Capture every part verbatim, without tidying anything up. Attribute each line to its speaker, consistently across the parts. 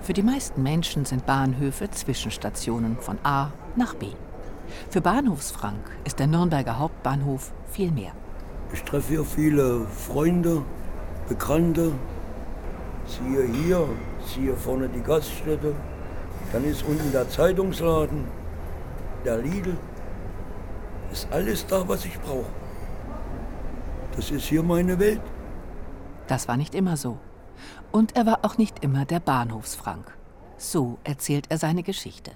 Speaker 1: Für die meisten Menschen sind Bahnhöfe Zwischenstationen von A nach B. Für Bahnhofsfrank ist der Nürnberger Hauptbahnhof viel mehr.
Speaker 2: Ich treffe hier viele Freunde, Bekannte. Siehe hier, siehe vorne die Gaststätte. Dann ist unten der Zeitungsladen, der Lidl. Ist alles da, was ich brauche. Das ist hier meine Welt.
Speaker 1: Das war nicht immer so. Und er war auch nicht immer der Bahnhofsfrank. So erzählt er seine Geschichte.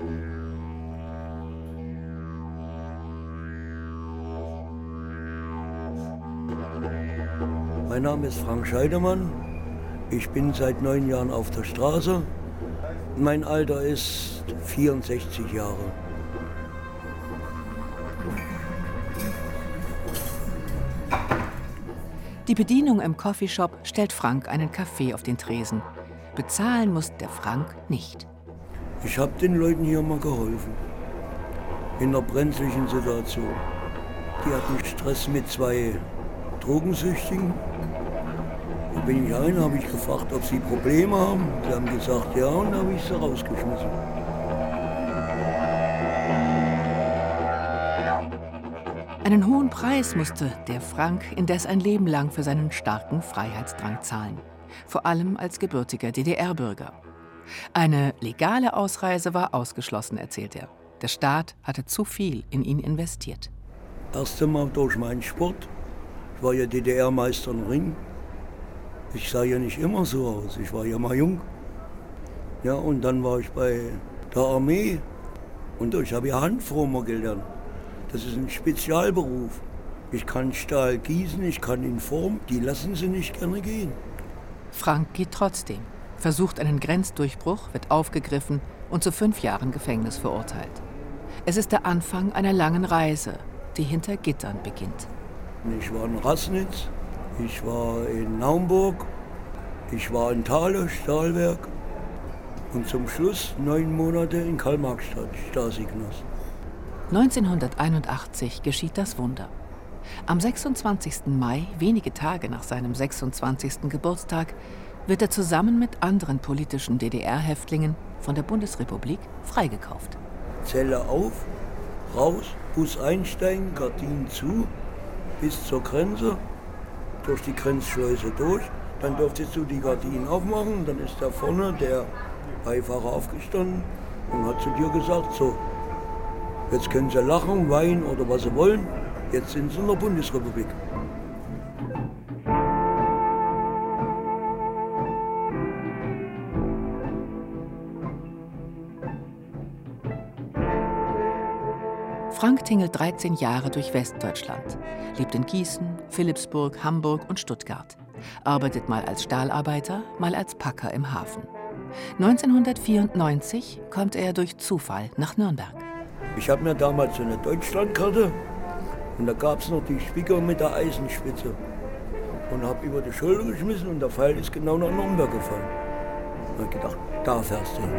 Speaker 2: Mein Name ist Frank Scheidemann. Ich bin seit neun Jahren auf der Straße. Mein Alter ist vierundsechzig Jahre.
Speaker 1: Die Bedienung im Coffeeshop stellt Frank einen Kaffee auf den Tresen. Bezahlen muss der Frank nicht.
Speaker 2: Ich habe den Leuten hier mal geholfen. In einer brenzlichen Situation. Die hatten Stress mit zwei Drogensüchtigen. Da bin ich rein, habe ich gefragt, ob sie Probleme haben. Sie haben gesagt, ja, und dann habe ich sie rausgeschmissen.
Speaker 1: Einen hohen Preis musste der Frank indes ein Leben lang für seinen starken Freiheitsdrang zahlen. Vor allem als gebürtiger D D R-Bürger. Eine legale Ausreise war ausgeschlossen, erzählt er. Der Staat hatte zu viel in ihn investiert.
Speaker 2: Erst einmal durch meinen Sport. Ich war ja D D R-Meister im Ring. Ich sah ja nicht immer so aus, ich war ja mal jung. Ja, und dann war ich bei der Armee und ich habe ja Handformer gelernt. Das ist ein Spezialberuf. Ich kann Stahl gießen, ich kann ihn formen, die lassen sie nicht gerne gehen.
Speaker 1: Frank geht trotzdem, versucht einen Grenzdurchbruch, wird aufgegriffen und zu fünf Jahren Gefängnis verurteilt. Es ist der Anfang einer langen Reise, die hinter Gittern beginnt.
Speaker 2: Ich war in Rassnitz, ich war in Naumburg, ich war in Thale, Stahlwerk und zum Schluss neun Monate in Karl-Marx-Stadt, Stasi-Knast.
Speaker 1: neunzehnhunderteinundachtzig geschieht das Wunder. Am sechsundzwanzigsten Mai, wenige Tage nach seinem sechsundzwanzigsten Geburtstag, wird er zusammen mit anderen politischen D D R-Häftlingen von der Bundesrepublik freigekauft.
Speaker 2: Zelle auf, raus, Bus einsteigen, Gardinen zu, bis zur Grenze, durch die Grenzschleuse durch. Dann durftest du die Gardinen aufmachen, dann ist da vorne der Beifahrer aufgestanden und hat zu dir gesagt, so, jetzt können Sie lachen, weinen oder was Sie wollen. Jetzt sind Sie in der Bundesrepublik.
Speaker 1: Frank tingelt dreizehn Jahre durch Westdeutschland, lebt in Gießen, Philippsburg, Hamburg und Stuttgart, arbeitet mal als Stahlarbeiter, mal als Packer im Hafen. neunzehnhundertvierundneunzig kommt er durch Zufall nach Nürnberg.
Speaker 2: Ich habe mir damals so eine Deutschlandkarte und da gab es noch die Spicker mit der Eisenspitze. Und habe über die Schulter geschmissen und der Pfeil ist genau nach Nürnberg gefallen. Da habe ich gedacht, da fährst du hin.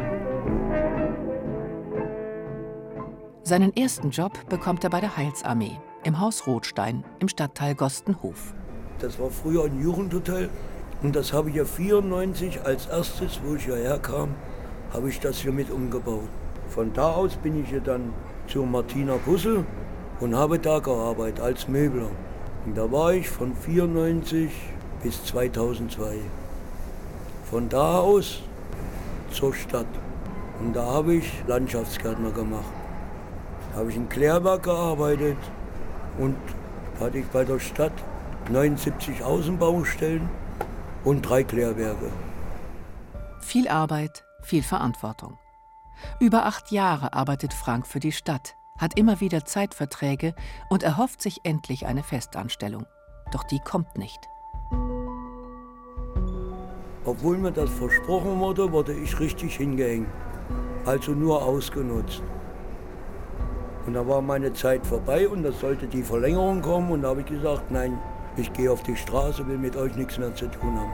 Speaker 1: Seinen ersten Job bekommt er bei der Heilsarmee, im Haus Rothstein, im Stadtteil Gostenhof.
Speaker 2: Das war früher ein Jugendhotel und das habe ich ja vierundneunzig als erstes, wo ich hierher kam, habe ich das hier mit umgebaut. Von da aus bin ich hier dann zur Martina Pussel und habe da gearbeitet als Möbler. Und da war ich von vierundneunzig bis zweitausendzwei. Von da aus zur Stadt. Und da habe ich Landschaftsgärtner gemacht. Da habe ich in Klärwerk gearbeitet und hatte ich bei der Stadt neunundsiebzig Außenbaustellen und drei Klärwerke.
Speaker 1: Viel Arbeit, viel Verantwortung. Über acht Jahre arbeitet Frank für die Stadt, hat immer wieder Zeitverträge und erhofft sich endlich eine Festanstellung. Doch die kommt nicht.
Speaker 2: Obwohl mir das versprochen wurde, wurde ich richtig hingehängt. Also nur ausgenutzt. Und da war meine Zeit vorbei und da sollte die Verlängerung kommen. Und da habe ich gesagt, nein, ich gehe auf die Straße, will mit euch nichts mehr zu tun haben.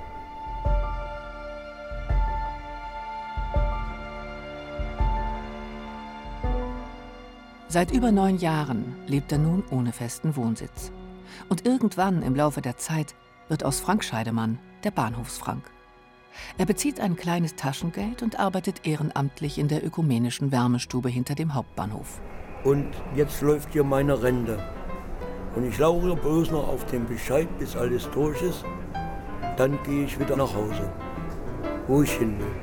Speaker 1: Seit über neun Jahren lebt er nun ohne festen Wohnsitz. Und irgendwann im Laufe der Zeit wird aus Frank Scheidemann der Bahnhofsfrank. Er bezieht ein kleines Taschengeld und arbeitet ehrenamtlich in der ökumenischen Wärmestube hinter dem Hauptbahnhof.
Speaker 2: Und jetzt läuft hier meine Rente. Und ich lauere bloß noch auf den Bescheid, bis alles durch ist. Dann gehe ich wieder nach Hause, wo ich hin will.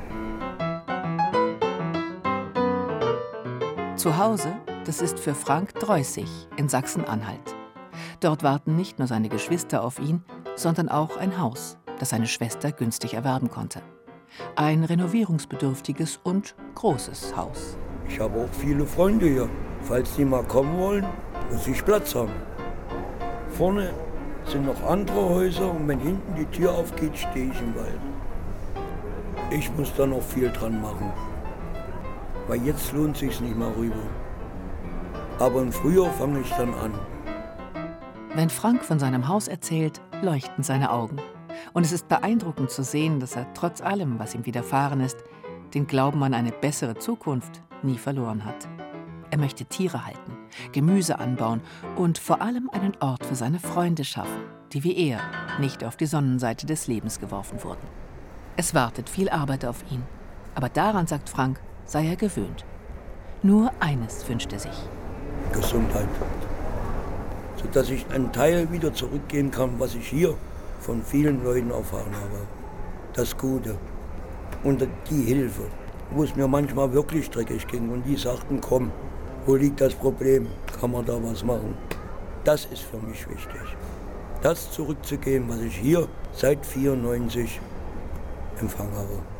Speaker 1: Zu Hause, das ist für Frank Dreußig in Sachsen-Anhalt. Dort warten nicht nur seine Geschwister auf ihn, sondern auch ein Haus, das seine Schwester günstig erwerben konnte. Ein renovierungsbedürftiges und großes Haus.
Speaker 2: Ich habe auch viele Freunde hier. Falls die mal kommen wollen, muss ich Platz haben. Vorne sind noch andere Häuser und wenn hinten die Tür aufgeht, stehe ich im Wald. Ich muss da noch viel dran machen, weil jetzt lohnt es sich nicht mehr rüber. Aber im Frühjahr fange ich dann an.
Speaker 1: Wenn Frank von seinem Haus erzählt, leuchten seine Augen. Und es ist beeindruckend zu sehen, dass er trotz allem, was ihm widerfahren ist, den Glauben an eine bessere Zukunft nie verloren hat. Er möchte Tiere halten, Gemüse anbauen und vor allem einen Ort für seine Freunde schaffen, die wie er nicht auf die Sonnenseite des Lebens geworfen wurden. Es wartet viel Arbeit auf ihn, aber daran, sagt Frank, sei er gewöhnt. Nur eines wünscht er sich:
Speaker 2: Gesundheit. Sodass ich einen Teil wieder zurückgeben kann, was ich hier von vielen Leuten erfahren habe. Das Gute und die Hilfe, wo es mir manchmal wirklich dreckig ging und die sagten, komm, wo liegt das Problem, kann man da was machen. Das ist für mich wichtig. Das zurückzugeben, was ich hier seit vierundneunzig empfangen habe.